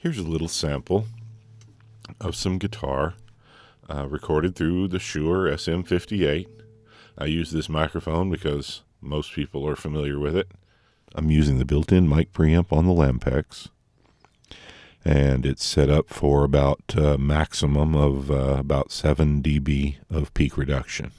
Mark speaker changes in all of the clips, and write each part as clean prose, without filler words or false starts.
Speaker 1: Here's a little sample of some guitar recorded through the Shure SM58. I use this microphone because most people are familiar with it. I'm using the built-in mic preamp on the Lampex, and it's set up for about a maximum of about 7 dB of peak reduction.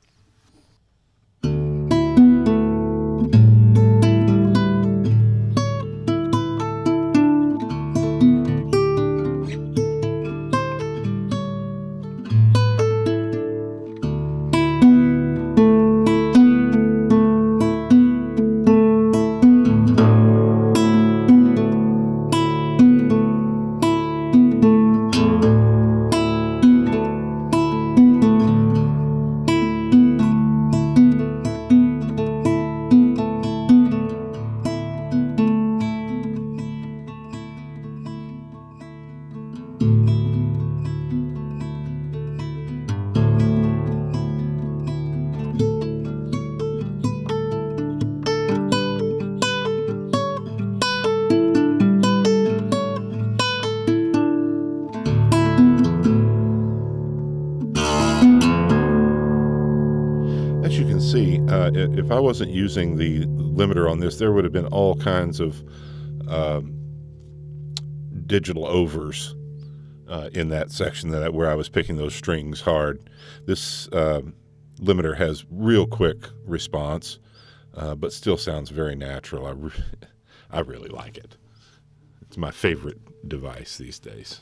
Speaker 1: As you can see, if I wasn't using the limiter on this, there would have been all kinds of digital overs in that section where I was picking those strings hard. This limiter has real quick response, but still sounds very natural. I really like it. It's my favorite device these days.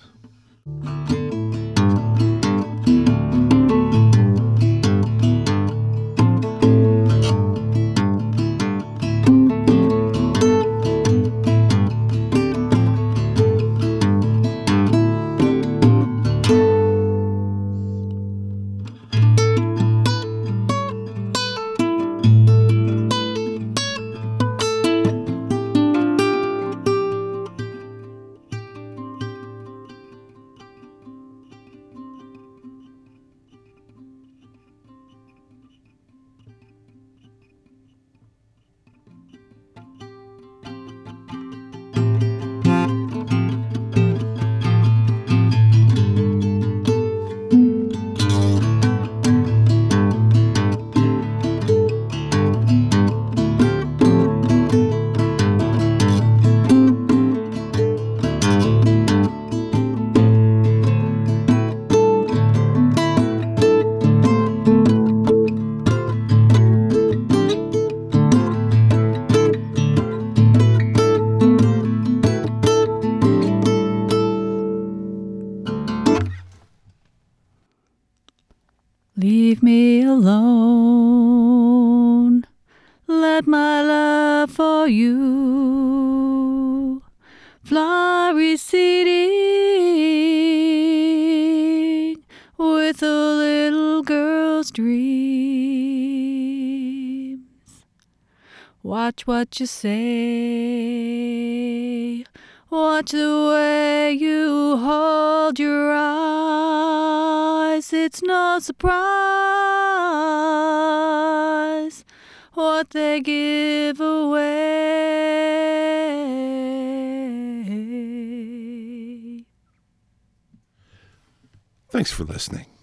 Speaker 2: Leave me alone. Let my love for you fly receding with a little girl's dreams. Watch what you say. Watch the way you hold your eyes. It's no surprise what they give away.
Speaker 1: Thanks for listening.